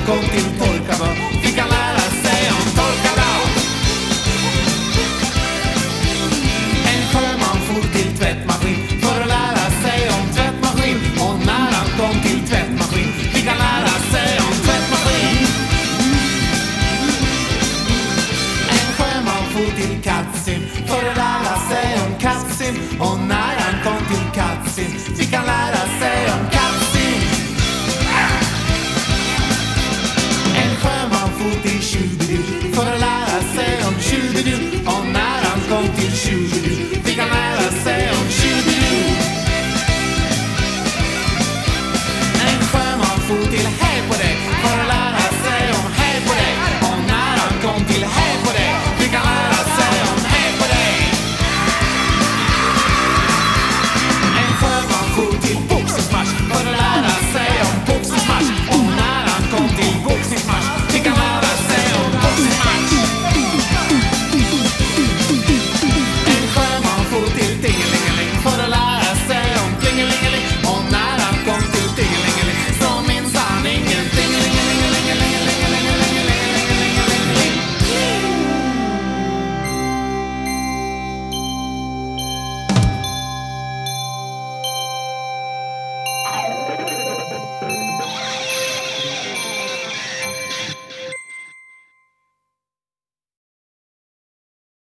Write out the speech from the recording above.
kom till Torkabö fick han lära sig om Torkabö. En sjöman for till tvättmaskin för att lära sig om tvättmaskin. Och när han kom till tvättmaskin fick han lära sig om tvättmaskin. En sjöman for till Katsim för att lära sig om Katsim. Och när han kom till Katsim fick han lära sig om Katsim. En sjöman for till Tjubidu för att lära sig om Tjubidu. Och när han kom till Tjubidu